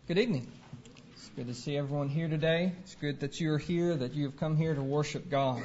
Good evening. It's good to see everyone here today. It's good that you're here, that you have come here to worship God.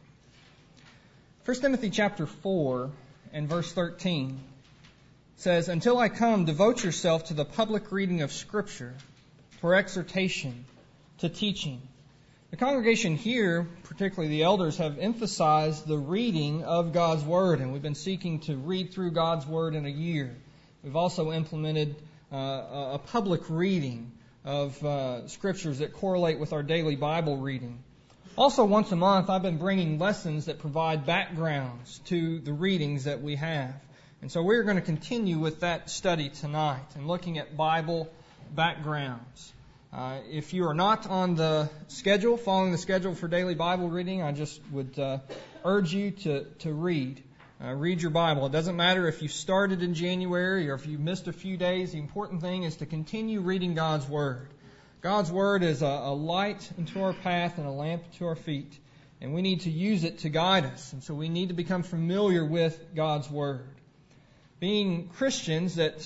1 Timothy chapter 4 and verse 13 says, "Until I come, devote yourself to the public reading of Scripture, for exhortation, to teaching." The congregation here, particularly the elders, have emphasized the reading of God's Word, and we've been seeking to read through God's Word in a year. We've also implemented a public reading of Scriptures that correlate with our daily Bible reading. Also, once a month, I've been bringing lessons that provide backgrounds to the readings that we have. And so we're going to continue with that study tonight and looking at Bible backgrounds. If you are not on the schedule, following the schedule for daily Bible reading, I just would urge you to read. Read your Bible. It doesn't matter if you started in January or if you missed a few days. The important thing is to continue reading God's Word. God's Word is a light unto our path and a lamp to our feet. And we need to use it to guide us. And so we need to become familiar with God's Word. Being Christians that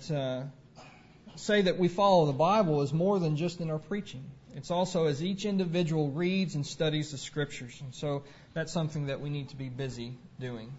say that we follow the Bible is more than just in our preaching. It's also as each individual reads and studies the Scriptures. And so that's something that we need to be busy doing.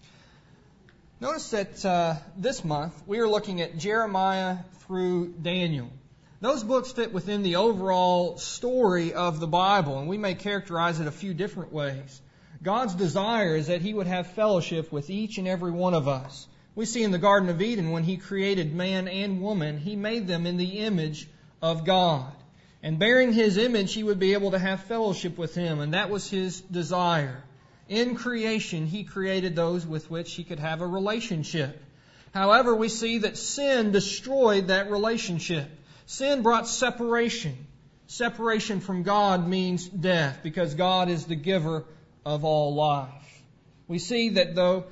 Notice that this month we are looking at Jeremiah through Daniel. Those books fit within the overall story of the Bible, and we may characterize it a few different ways. God's desire is that He would have fellowship with each and every one of us. We see in the Garden of Eden when He created man and woman, He made them in the image of God. And bearing His image, He would be able to have fellowship with Him, and that was His desire. In creation, He created those with which He could have a relationship. However, we see that sin destroyed that relationship. Sin brought separation. Separation from God means death, because God is the giver of all life. We see that though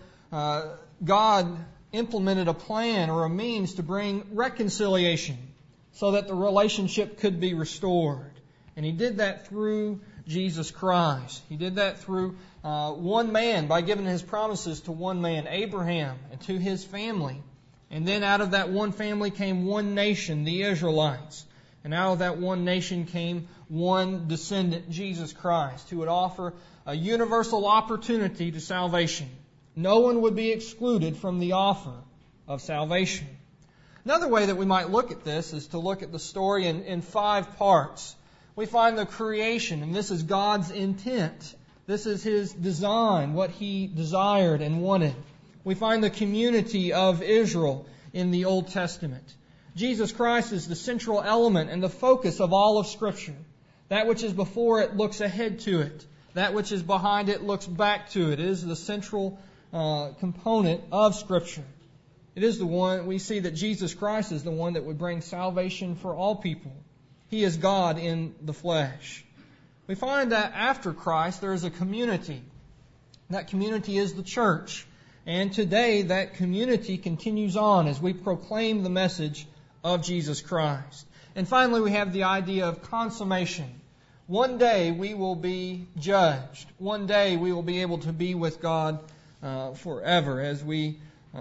God implemented a plan or a means to bring reconciliation so that the relationship could be restored. And He did that through Jesus Christ. He did that through one man by giving His promises to one man, Abraham, and to his family. And then out of that one family came one nation, the Israelites. And out of that one nation came one descendant, Jesus Christ, who would offer a universal opportunity to salvation. No one would be excluded from the offer of salvation. Another way that we might look at this is to look at the story in 5 parts. We find the creation, and this is God's intent. This is His design, what He desired and wanted. We find the community of Israel in the Old Testament. Jesus Christ is the central element and the focus of all of Scripture. That which is before it looks ahead to it. That which is behind it looks back to it. It is the central component of Scripture. It is the one, we see that Jesus Christ is the one that would bring salvation for all people. He is God in the flesh. We find that after Christ there is a community. That community is the church. And today that community continues on as we proclaim the message of Jesus Christ. And finally we have the idea of consummation. One day we will be judged. One day we will be able to be with God forever as we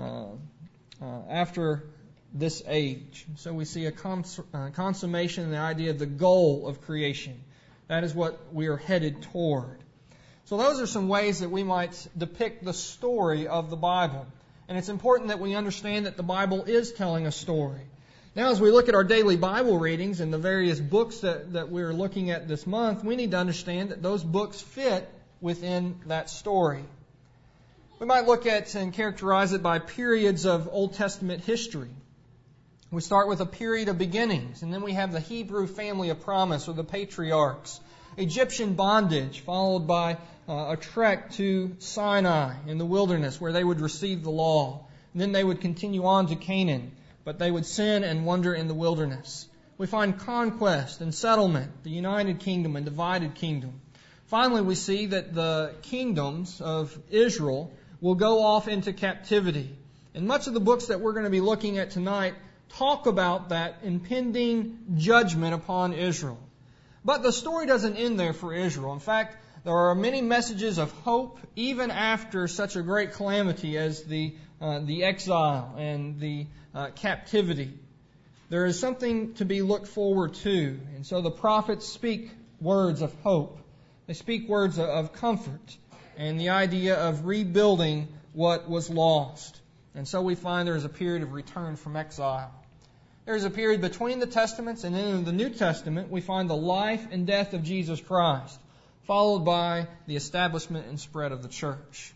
after this age. So we see a consummation and the idea of the goal of creation. That is what we are headed toward. So those are some ways that we might depict the story of the Bible. And it's important that we understand that the Bible is telling a story. Now as we look at our daily Bible readings and the various books that we're looking at this month, we need to understand that those books fit within that story. We might look at and characterize it by periods of Old Testament history. We start with a period of beginnings, and then we have the Hebrew family of promise, or the patriarchs. Egyptian bondage, followed by a trek to Sinai in the wilderness, where they would receive the law. And then they would continue on to Canaan, but they would sin and wander in the wilderness. We find conquest and settlement, the united kingdom and divided kingdom. Finally, we see that the kingdoms of Israel will go off into captivity. And much of the books that we're going to be looking at tonight talk about that impending judgment upon Israel. But the story doesn't end there for Israel. In fact, there are many messages of hope even after such a great calamity as the exile and the captivity. There is something to be looked forward to. And so the prophets speak words of hope. They speak words of comfort and the idea of rebuilding what was lost. And so we find there is a period of return from exile. There is a period between the Testaments, and then in the New Testament we find the life and death of Jesus Christ, followed by the establishment and spread of the church.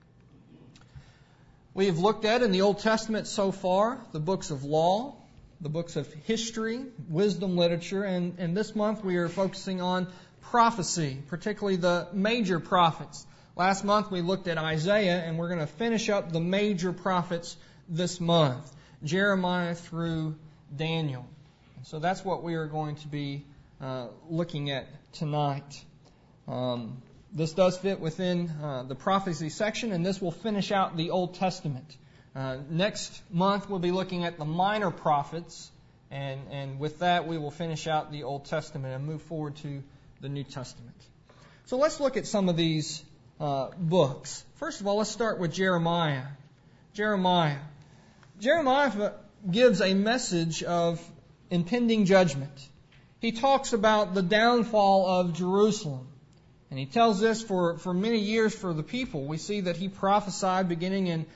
We have looked at in the Old Testament so far the books of law, the books of history, wisdom literature, and this month we are focusing on prophecy, particularly the major prophets. Last month we looked at Isaiah, and we're going to finish up the major prophets this month, Jeremiah through Daniel. So that's what we are going to be looking at tonight. This does fit within the prophecy section, and this will finish out the Old Testament. Next month we'll be looking at the minor prophets, and with that we will finish out the Old Testament and move forward to the New Testament. So let's look at some of these books. First of all, let's start with Jeremiah. Jeremiah gives a message of impending judgment. He talks about the downfall of Jerusalem. And he tells this for many years for the people. We see that he prophesied beginning in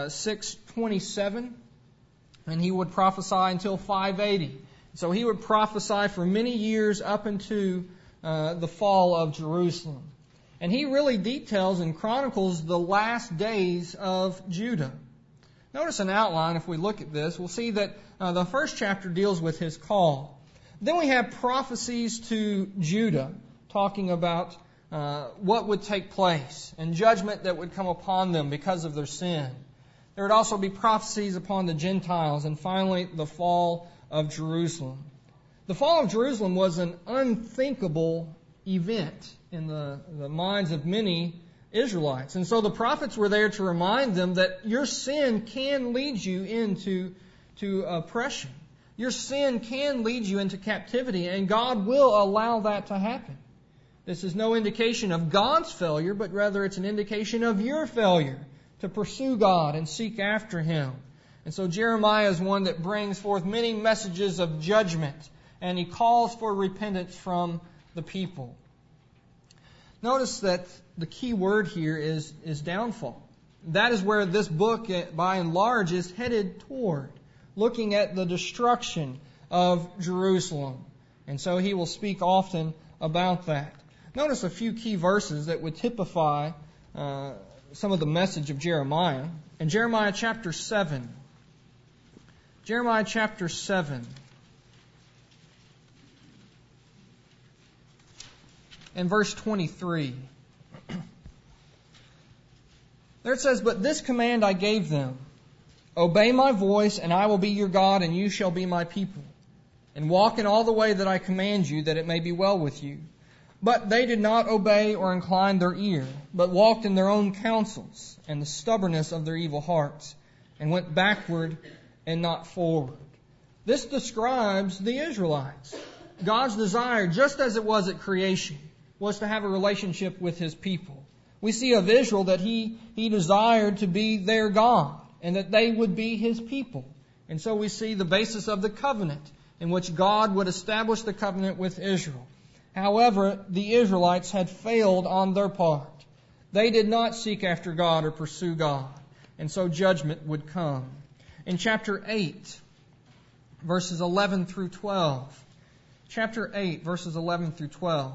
627, and he would prophesy until 580. So he would prophesy for many years up into the fall of Jerusalem. And he really details and chronicles the last days of Judah. Notice an outline. If we look at this, we'll see that the first chapter deals with his call. Then we have prophecies to Judah, talking about what would take place and judgment that would come upon them because of their sin. There would also be prophecies upon the Gentiles, and finally the fall of Jerusalem. The fall of Jerusalem was an unthinkable event in the minds of many Israelites. And so the prophets were there to remind them that your sin can lead you into oppression. Your sin can lead you into captivity, and God will allow that to happen. This is no indication of God's failure, but rather it's an indication of your failure to pursue God and seek after Him. And so Jeremiah is one that brings forth many messages of judgment, and he calls for repentance from the people. Notice that the key word here is downfall. That is where this book, by and large, is headed toward, looking at the destruction of Jerusalem. And so he will speak often about that. Notice a few key verses that would typify some of the message of Jeremiah. In Jeremiah chapter 7. Jeremiah chapter 7. And verse 23. There it says, "But this command I gave them, obey my voice, and I will be your God, and you shall be my people. And walk in all the way that I command you, that it may be well with you. But they did not obey or incline their ear, but walked in their own counsels and the stubbornness of their evil hearts, and went backward and not forward." This describes the Israelites. God's desire, just as it was at creation, was to have a relationship with His people. We see of Israel that He desired to be their God, and that they would be His people. And so we see the basis of the covenant, in which God would establish the covenant with Israel. However, the Israelites had failed on their part. They did not seek after God or pursue God. And so judgment would come. In chapter 8, verses 11 through 12. Chapter 8, verses 11 through 12.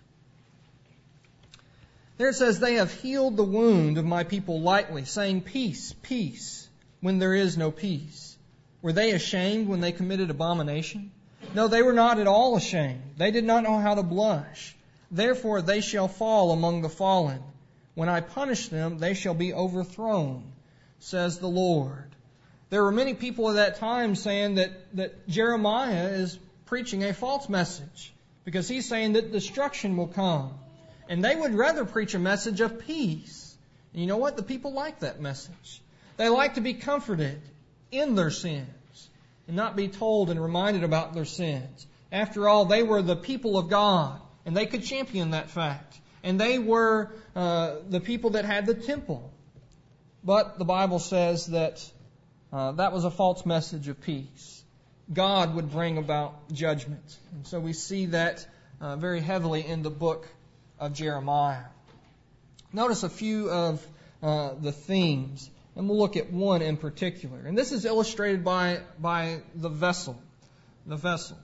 There it says, "They have healed the wound of my people lightly, saying, 'Peace, peace,' when there is no peace. Were they ashamed when they committed abomination? No, they were not at all ashamed. They did not know how to blush. Therefore they shall fall among the fallen. When I punish them, they shall be overthrown, says the Lord." There were many people at that time saying that Jeremiah is preaching a false message, because he's saying that destruction will come. And they would rather preach a message of peace. And you know what? The people like that message. They like to be comforted in their sins and not be told and reminded about their sins. After all, they were the people of God, and they could champion that fact. And they were the people that had the temple. But the Bible says that that was a false message of peace. God would bring about judgment. And so we see that very heavily in the book of Jeremiah. Notice a few of the themes, and we'll look at one in particular. And this is illustrated by the vessel. The vessel.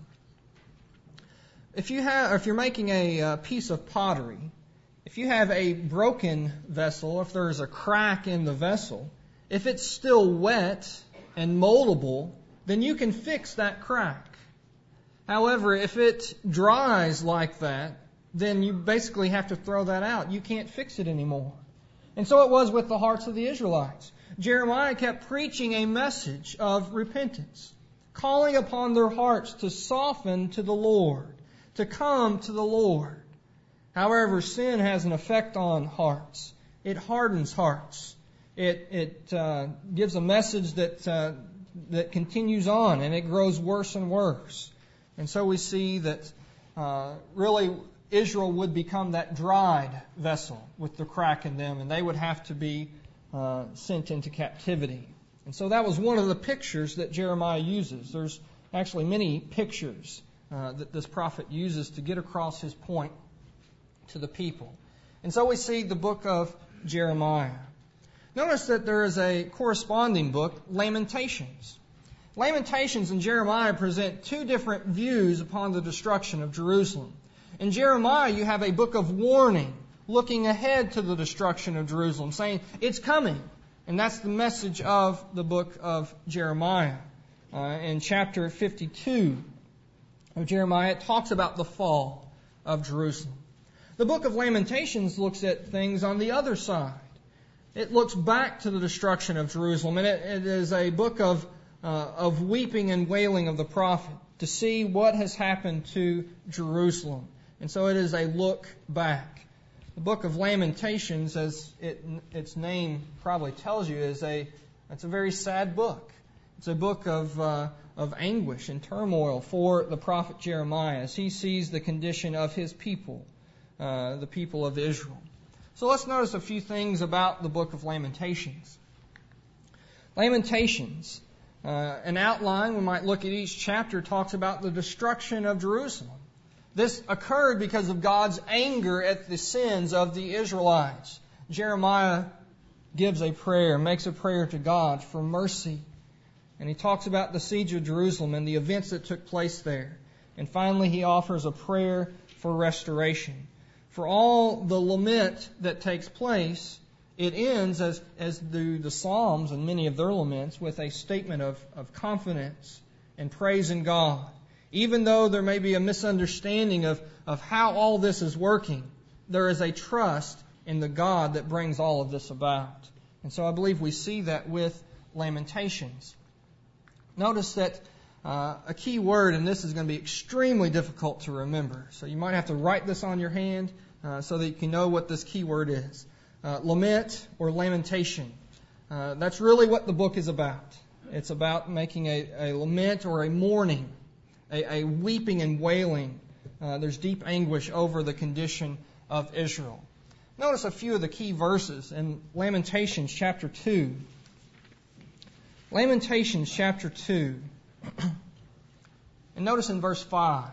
If you're making a piece of pottery, if you have a broken vessel, if there is a crack in the vessel, if it's still wet and moldable, then you can fix that crack. However, if it dries like that, then you basically have to throw that out. You can't fix it anymore. And so it was with the hearts of the Israelites. Jeremiah kept preaching a message of repentance, calling upon their hearts to soften to the Lord, to come to the Lord. However, sin has an effect on hearts. It hardens hearts. It gives a message that continues on, and it grows worse and worse. And so we see that really Israel would become that dried vessel with the crack in them, and they would have to be sent into captivity. And so that was one of the pictures that Jeremiah uses. There's actually many pictures that this prophet uses to get across his point to the people. And so we see the book of Jeremiah. Notice that there is a corresponding book, Lamentations. Lamentations and Jeremiah present two different views upon the destruction of Jerusalem. In Jeremiah, you have a book of warning, looking ahead to the destruction of Jerusalem, saying, it's coming. And that's the message of the book of Jeremiah. In chapter 52 of Jeremiah, it talks about the fall of Jerusalem. The book of Lamentations looks at things on the other side. It looks back to the destruction of Jerusalem, and it is a book of weeping and wailing of the prophet to see what has happened to Jerusalem. And so it is a look back. The book of Lamentations, as its name probably tells you, it's a very sad book. It's a book of anguish and turmoil for the prophet Jeremiah as he sees the condition of his people, the people of Israel. So let's notice a few things about the book of Lamentations. Lamentations, an outline, we might look at each chapter, talks about the destruction of Jerusalem. This occurred because of God's anger at the sins of the Israelites. Jeremiah gives a prayer, makes a prayer to God for mercy. And he talks about the siege of Jerusalem and the events that took place there. And finally, he offers a prayer for restoration. For all the lament that takes place, it ends, as do the Psalms and many of their laments, with a statement of confidence and praise in God. Even though there may be a misunderstanding of how all this is working, there is a trust in the God that brings all of this about. And so I believe we see that with Lamentations. Notice that a key word, and this is going to be extremely difficult to remember. So you might have to write this on your hand so that you can know what this key word is. Lament or lamentation. That's really what the book is about. It's about making a lament or a mourning, a weeping and wailing. There's deep anguish over the condition of Israel. Notice a few of the key verses in Lamentations chapter 2. Lamentations chapter 2. And notice in verse 5.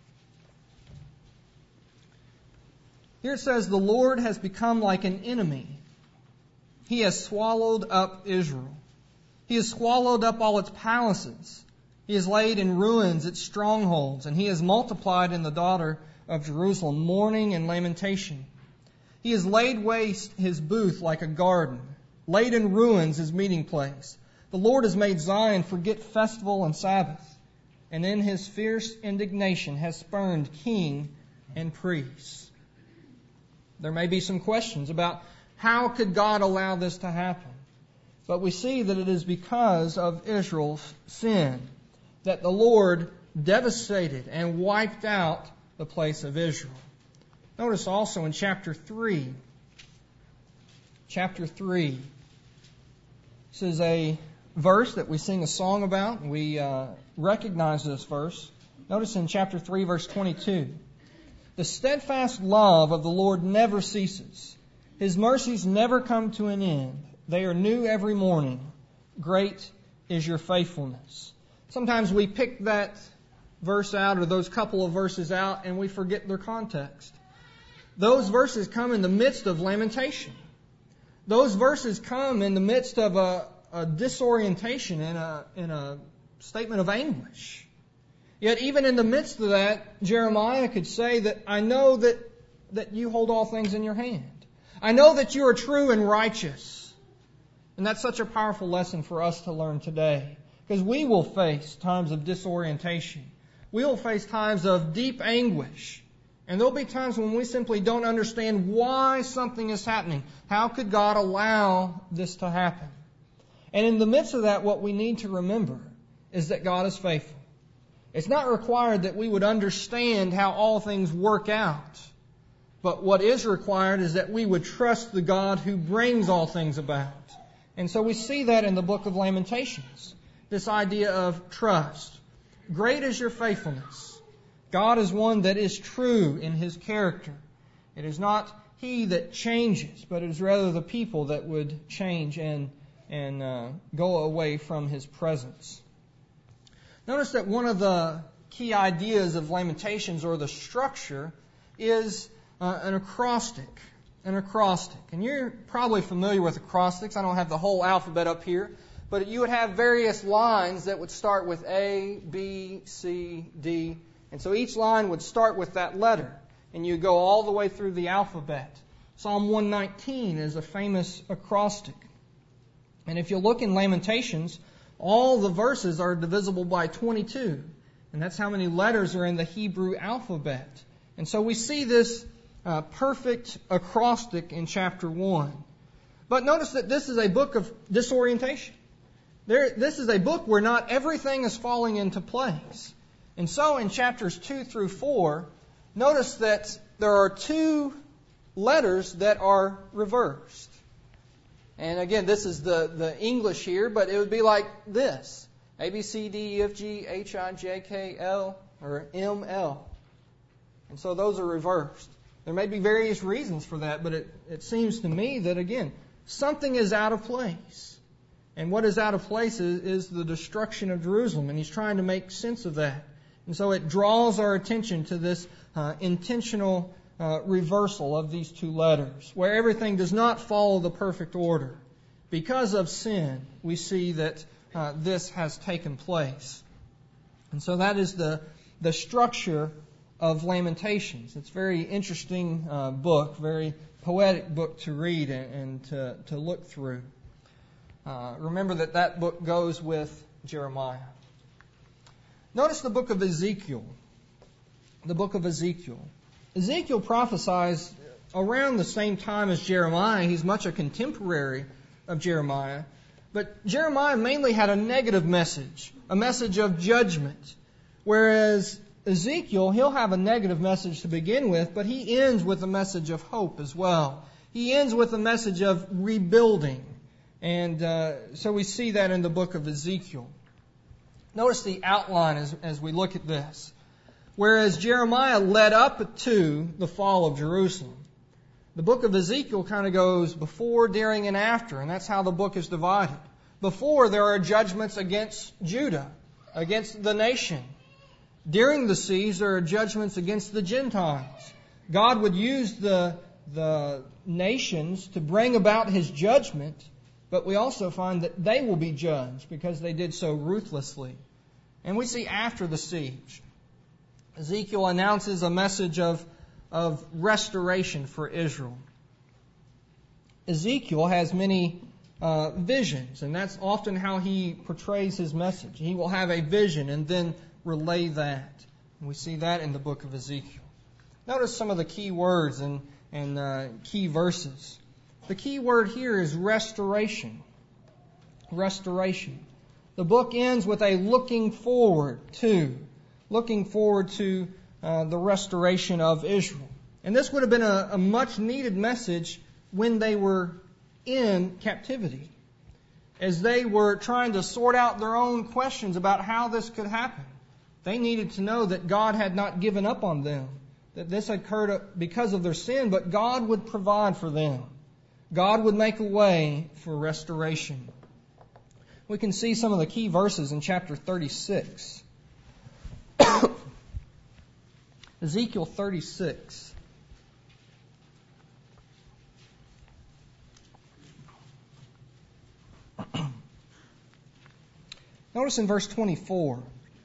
Here it says, the Lord has become like an enemy. He has swallowed up Israel. He has swallowed up all its palaces. He has laid in ruins its strongholds, and he has multiplied in the daughter of Jerusalem mourning and lamentation. He has laid waste his booth like a garden, laid in ruins his meeting place. The Lord has made Zion forget festival and Sabbath, and in his fierce indignation has spurned king and priest. There may be some questions about how could God allow this to happen. But we see that it is because of Israel's sin that the Lord devastated and wiped out the place of Israel. Notice also in chapter 3. Chapter 3. This is a verse that we sing a song about. We recognize this verse. Notice in chapter 3, verse 22. The steadfast love of the Lord never ceases. His mercies never come to an end. They are new every morning. Great is your faithfulness. Sometimes we pick that verse out or those couple of verses out and we forget their context. Those verses come in the midst of lamentation. Those verses come in the midst of a disorientation and a statement of anguish. Yet even in the midst of that, Jeremiah could say that I know that you hold all things in your hand. I know that you are true and righteous. And that's such a powerful lesson for us to learn today. Because we will face times of disorientation. We will face times of deep anguish. And there'll be times when we simply don't understand why something is happening. How could God allow this to happen? And in the midst of that, what we need to remember is that God is faithful. It's not required that we would understand how all things work out. But what is required is that we would trust the God who brings all things about. And so we see that in the book of Lamentations. This idea of trust. Great is your faithfulness. God is one that is true in His character. It is not He that changes, but it is rather the people that would change and go away from His presence. Notice that one of the key ideas of Lamentations, or the structure, is an acrostic. An acrostic. And you're probably familiar with acrostics. I don't have the whole alphabet up here. But you would have various lines that would start with A, B, C, D. And so each line would start with that letter. And you go all the way through the alphabet. Psalm 119 is a famous acrostic. And if you look in Lamentations, all the verses are divisible by 22. And that's how many letters are in the Hebrew alphabet. And so we see this perfect acrostic in chapter 1. But notice that this is a book of disorientation. This is a book where not everything is falling into place. And so in chapters 2 through 4, notice that there are 2 letters that are reversed. And again, this is the English here, but it would be like this. A, B, C, D, E, F, G, H, I, J, K, L, or M, L. And so those are reversed. There may be various reasons for that, but it seems to me that, again, something is out of place. And what is out of place is the destruction of Jerusalem, and he's trying to make sense of that. And so it draws our attention to this intentional reversal of these 2 letters, where everything does not follow the perfect order. Because of sin, we see that this has taken place. And so that is the structure of Lamentations. It's a very interesting book, very poetic book to read and to look through. Remember that book goes with Jeremiah. Notice the book of Ezekiel. The book of Ezekiel. Ezekiel prophesies around the same time as Jeremiah. He's much a contemporary of Jeremiah. But Jeremiah mainly had a negative message, a message of judgment. Whereas Ezekiel, he'll have a negative message to begin with, but he ends with a message of hope as well. He ends with a message of rebuilding. And so we see that in the book of Ezekiel. Notice the outline as we look at this. Whereas Jeremiah led up to the fall of Jerusalem, the book of Ezekiel kind of goes before, during, and after. And that's how the book is divided. Before, there are judgments against Judah, against the nation. During the siege, there are judgments against the Gentiles. God would use the nations to bring about His judgment, but we also find that they will be judged because they did so ruthlessly. And we see after the siege, Ezekiel announces a message of restoration for Israel. Ezekiel has many visions, and that's often how he portrays his message. He will have a vision and then relay that. And we see that in the book of Ezekiel. Notice some of the key words and key verses. The key word here is restoration. Restoration. The book ends with a looking forward to the restoration of Israel. And this would have been a much needed message when they were in captivity, as they were trying to sort out their own questions about how this could happen. They needed to know that God had not given up on them, that this had occurred because of their sin, but God would provide for them. God would make a way for restoration. we can see some of the key verses in chapter 36. Ezekiel 36. Notice in verse 24.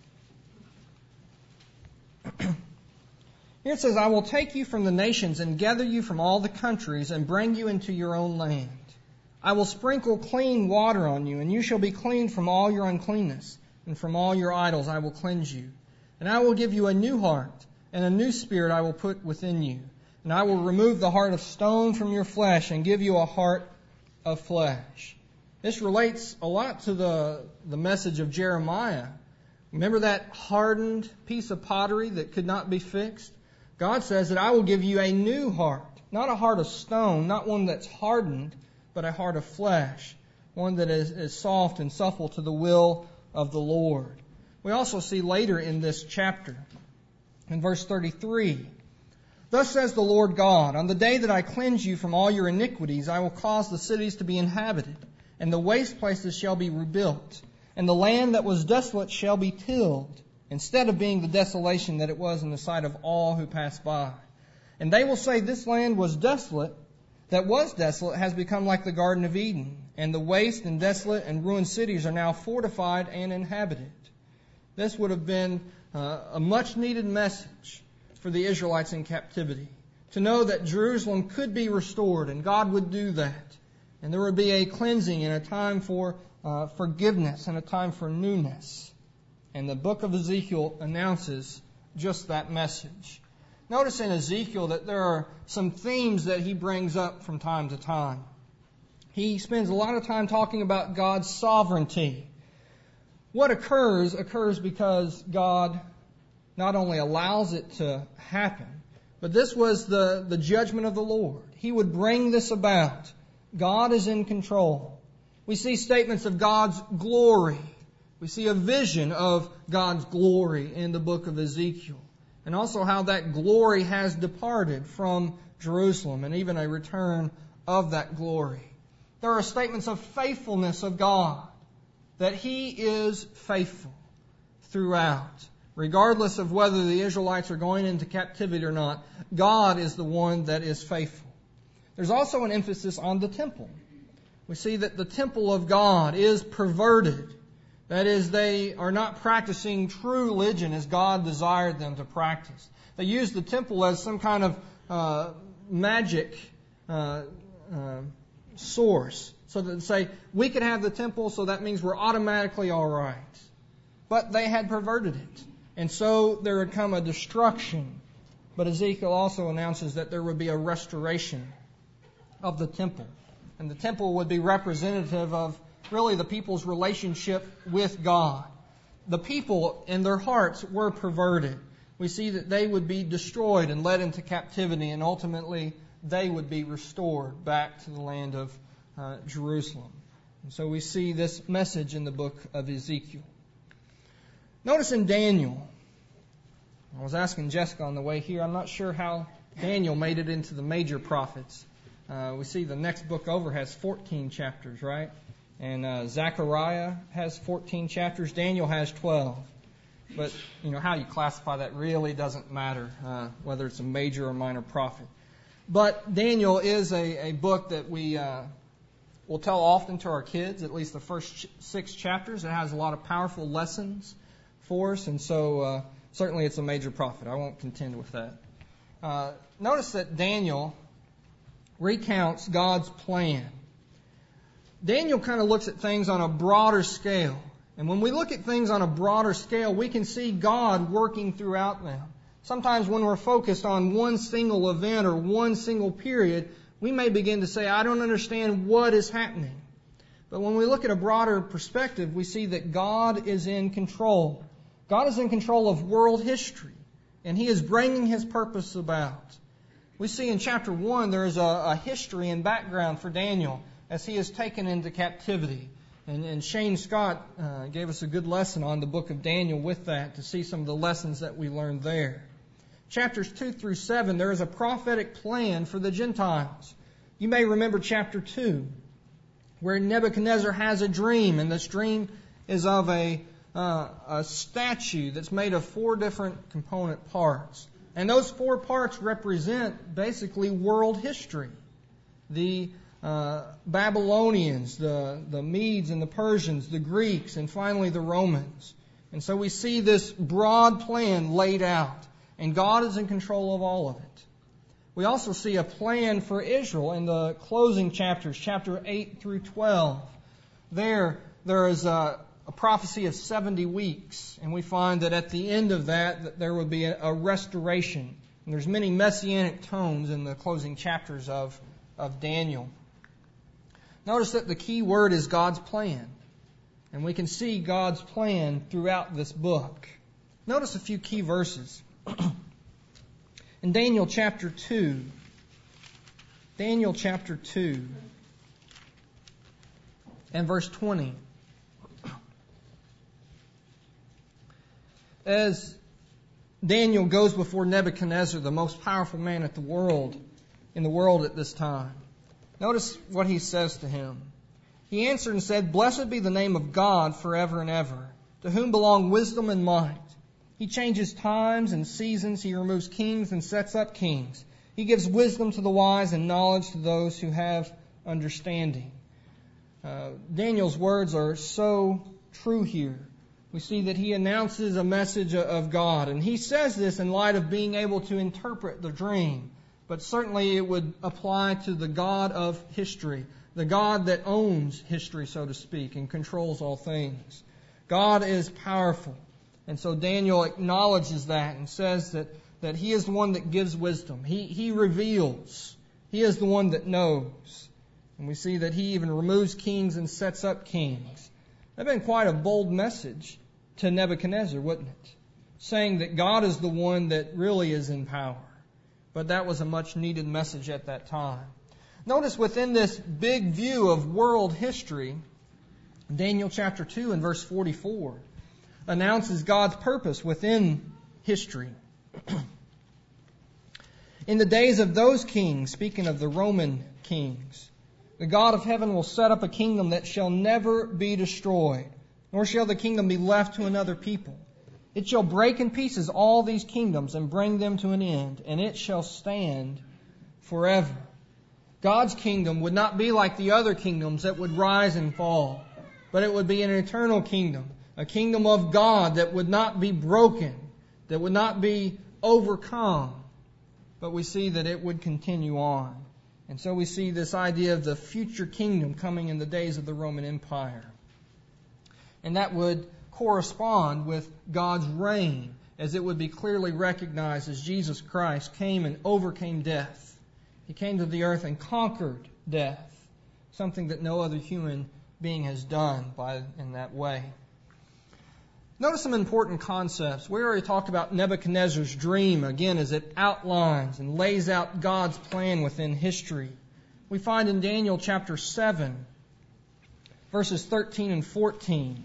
Here it says, I will take you from the nations and gather you from all the countries and bring you into your own land. I will sprinkle clean water on you, and you shall be cleaned from all your uncleanness, and from all your idols I will cleanse you. And I will give you a new heart, and a new spirit I will put within you. And I will remove the heart of stone from your flesh and give you a heart of flesh. This relates a lot to the message of Jeremiah. Remember that hardened piece of pottery that could not be fixed? God says that I will give you a new heart, not a heart of stone, not one that's hardened, but a heart of flesh, one that is soft and supple to the will of the Lord. We also see later in this chapter, in verse 33, Thus says the Lord God, on the day that I cleanse you from all your iniquities, I will cause the cities to be inhabited, and the waste places shall be rebuilt, and the land that was desolate shall be tilled, instead of being the desolation that it was in the sight of all who pass by. And they will say, This land that was desolate has become like the Garden of Eden, and the waste and desolate and ruined cities are now fortified and inhabited. This would have been a much needed message for the Israelites in captivity, to know that Jerusalem could be restored, and God would do that. And there would be a cleansing and a time for forgiveness and a time for newness. And the book of Ezekiel announces just that message. Notice in Ezekiel that there are some themes that he brings up from time to time. He spends a lot of time talking about God's sovereignty. What occurs because God not only allows it to happen, but this was the judgment of the Lord. He would bring this about. God is in control. We see statements of God's glory. We see a vision of God's glory in the book of Ezekiel. And also how that glory has departed from Jerusalem, and even a return of that glory. There are statements of faithfulness of God, that He is faithful throughout. Regardless of whether the Israelites are going into captivity or not, God is the one that is faithful. There's also an emphasis on the temple. We see that the temple of God is perverted. That is, they are not practicing true religion as God desired them to practice. They use the temple as some kind of magic source. So that they say, we can have the temple, so that means we're automatically all right. But they had perverted it. And so there would come a destruction. But Ezekiel also announces that there would be a restoration of the temple. And the temple would be representative of really the people's relationship with God. The people in their hearts were perverted. We see that they would be destroyed and led into captivity, and ultimately they would be restored back to the land of Jerusalem. And so we see this message in the book of Ezekiel. Notice in Daniel, I was asking Jessica on the way here, I'm not sure how Daniel made it into the major prophets. We see the next book over has 14 chapters, right? And Zechariah has 14 chapters. Daniel has 12. But, how you classify that really doesn't matter, whether it's a major or minor prophet. But Daniel is a book that we will tell often to our kids, at least the first 6 chapters. It has a lot of powerful lessons for us, and so certainly it's a major prophet. I won't contend with that. Notice that Daniel recounts God's plan. Daniel kind of looks at things on a broader scale. And when we look at things on a broader scale, we can see God working throughout them. Sometimes when we're focused on one single event or one single period, we may begin to say, I don't understand what is happening. But when we look at a broader perspective, we see that God is in control. God is in control of world history, and He is bringing His purpose about. We see in chapter 1 there is a history and background for Daniel as he is taken into captivity. And Shane Scott gave us a good lesson on the book of Daniel with that, to see some of the lessons that we learned there. Chapters 2 through 7, there is a prophetic plan for the Gentiles. You may remember chapter 2. where Nebuchadnezzar has a dream, and this dream is of a statue that's made of 4 different component parts. And those 4 parts represent basically world history. The Babylonians, the Medes and the Persians, the Greeks, and finally the Romans. And so we see this broad plan laid out, and God is in control of all of it. We also see a plan for Israel in the closing chapters, chapter 8 through 12. There is a prophecy of 70 weeks, and we find that at the end of that there will be a restoration. And there's many messianic tones in the closing chapters of Daniel. Notice that the key word is God's plan. And we can see God's plan throughout this book. Notice a few key verses. In Daniel chapter 2, and verse 20. As Daniel goes before Nebuchadnezzar, the most powerful man in the world at this time, notice what he says to him. He answered and said, "Blessed be the name of God forever and ever, to whom belong wisdom and might. He changes times and seasons. He removes kings and sets up kings. He gives wisdom to the wise and knowledge to those who have understanding." Daniel's words are so true here. We see that he announces a message of God. And he says this in light of being able to interpret the dream. But certainly it would apply to the God of history, the God that owns history, so to speak, and controls all things. God is powerful. And so Daniel acknowledges that and says that he is the one that gives wisdom. He reveals. He is the one that knows. And we see that he even removes kings and sets up kings. That would have been quite a bold message to Nebuchadnezzar, wouldn't it? Saying that God is the one that really is in power. But that was a much needed message at that time. Notice within this big view of world history, Daniel chapter 2 and verse 44 announces God's purpose within history. In the days of those kings, speaking of the Roman kings, the God of heaven will set up a kingdom that shall never be destroyed, nor shall the kingdom be left to another people. It shall break in pieces all these kingdoms and bring them to an end, and it shall stand forever. God's kingdom would not be like the other kingdoms that would rise and fall, but it would be an eternal kingdom, a kingdom of God that would not be broken, that would not be overcome, but we see that it would continue on. And so we see this idea of the future kingdom coming in the days of the Roman Empire. And that would correspond with God's reign, as it would be clearly recognized as Jesus Christ came and overcame death. He came to the earth and conquered death, something that no other human being has done in that way. Notice some important concepts. We already talked about Nebuchadnezzar's dream, again, as it outlines and lays out God's plan within history. We find in Daniel chapter 7, verses 13 and 14,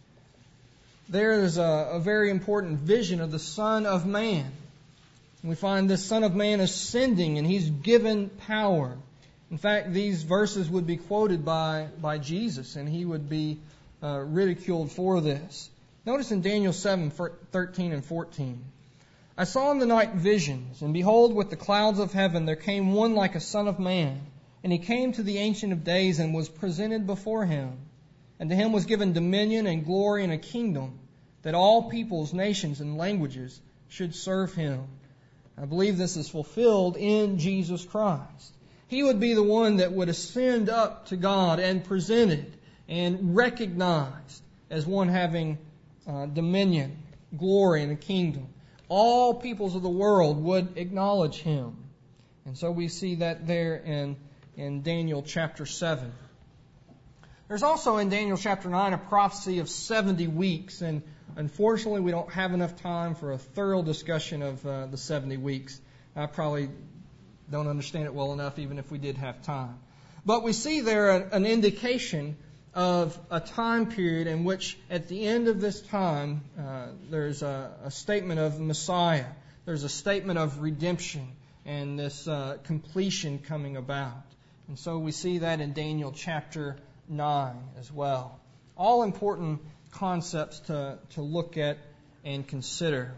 there is a very important vision of the Son of Man. We find this Son of Man ascending, and He's given power. In fact, these verses would be quoted by Jesus, and He would be ridiculed for this. Notice in Daniel 7, 13 and 14. "I saw in the night visions, and behold, with the clouds of heaven there came one like a son of man. And he came to the Ancient of Days and was presented before him. And to him was given dominion and glory and a kingdom, that all peoples, nations, and languages should serve him." I believe this is fulfilled in Jesus Christ. He would be the one that would ascend up to God and presented and recognized as one having dominion, glory, and a kingdom. All peoples of the world would acknowledge Him. And so we see that there in Daniel chapter 7. There's also in Daniel chapter 9 a prophecy of 70 weeks. And unfortunately, we don't have enough time for a thorough discussion of the 70 weeks. I probably don't understand it well enough, even if we did have time. But we see there an indication of a time period in which at the end of this time there's a statement of Messiah. There's a statement of redemption and this completion coming about. And so we see that in Daniel chapter 9 as well. All important concepts to look at and consider.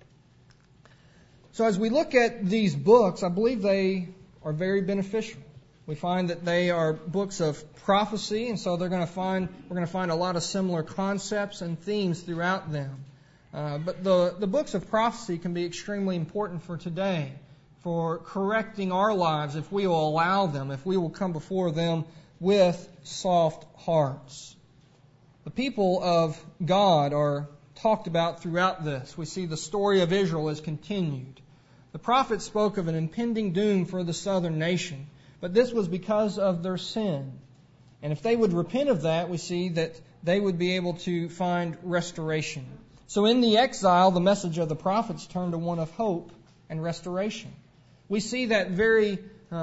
So as we look at these books, I believe they are very beneficial. We find that they are books of prophecy, and so we're going to find a lot of similar concepts and themes throughout them. But the books of prophecy can be extremely important for today, for correcting our lives if we will allow them, if we will come before them with soft hearts. The people of God are talked about throughout this. We see the story of Israel is continued. The prophet spoke of an impending doom for the southern nation, but this was because of their sin. And if they would repent of that, we see that they would be able to find restoration. So in the exile, the message of the prophets turned to one of hope and restoration. We see that very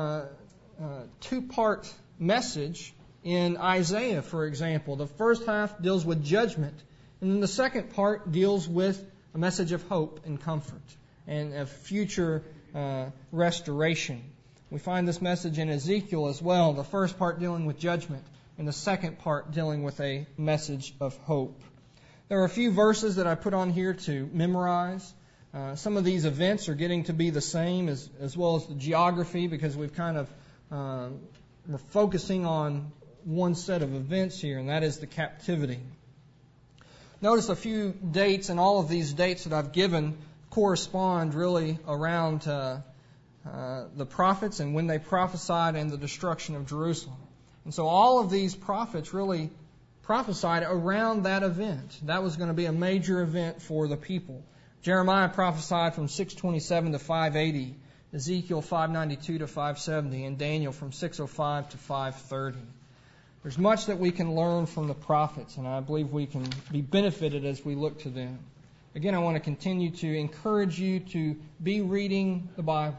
two-part message in Isaiah, for example. The first half deals with judgment, and then the second part deals with a message of hope and comfort and of future restoration. We find this message in Ezekiel as well, the first part dealing with judgment and the second part dealing with a message of hope. There are a few verses that I put on here to memorize. Some of these events are getting to be the same as well as the geography, because we've kind of we're focusing on one set of events here, and that is the captivity. Notice a few dates, and all of these dates that I've given correspond really around the prophets and when they prophesied and the destruction of Jerusalem. And so all of these prophets really prophesied around that event. That was going to be a major event for the people. Jeremiah prophesied from 627 to 580, Ezekiel 592 to 570, and Daniel from 605 to 530. There's much that we can learn from the prophets, and I believe we can be benefited as we look to them. Again, I want to continue to encourage you to be reading the Bible.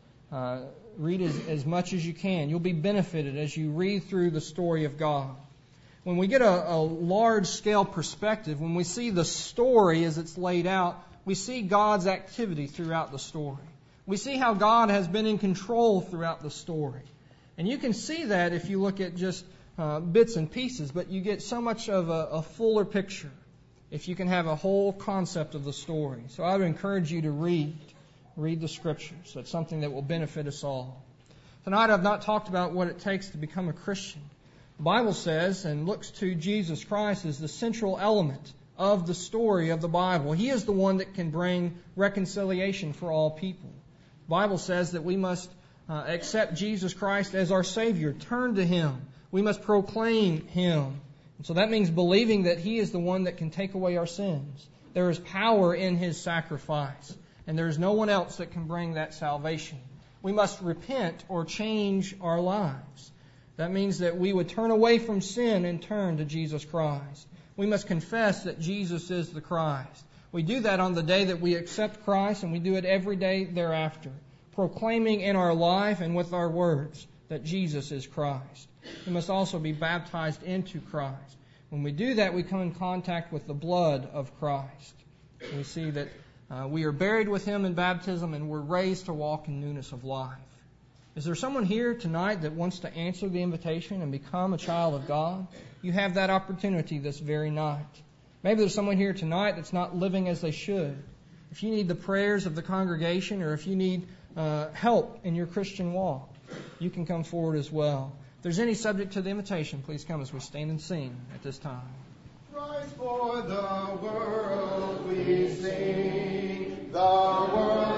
Read as much as you can. You'll be benefited as you read through the story of God. When we get a large-scale perspective, when we see the story as it's laid out, we see God's activity throughout the story. We see how God has been in control throughout the story. And you can see that if you look at just bits and pieces, but you get so much of a fuller picture if you can have a whole concept of the story. So I would encourage you to read the Scriptures. That's something that will benefit us all. Tonight I've not talked about what it takes to become a Christian. The Bible says and looks to Jesus Christ as the central element of the story of the Bible. He is the one that can bring reconciliation for all people. The Bible says that we must accept Jesus Christ as our Savior, turn to Him. We must proclaim Him. And so that means believing that He is the one that can take away our sins. There is power in His sacrifice, and there is no one else that can bring that salvation. We must repent or change our lives. That means that we would turn away from sin and turn to Jesus Christ. We must confess that Jesus is the Christ. We do that on the day that we accept Christ, and we do it every day thereafter, proclaiming in our life and with our words that Jesus is Christ. We must also be baptized into Christ. When we do that, we come in contact with the blood of Christ. We see that we are buried with Him in baptism, and we're raised to walk in newness of life. Is there someone here tonight that wants to answer the invitation and become a child of God? You have that opportunity this very night. Maybe there's someone here tonight that's not living as they should. If you need the prayers of the congregation, or if you need help in your Christian walk, you can come forward as well. If there's any subject to the invitation, please come as we stand and sing at this time. Christ for the world we sing, the world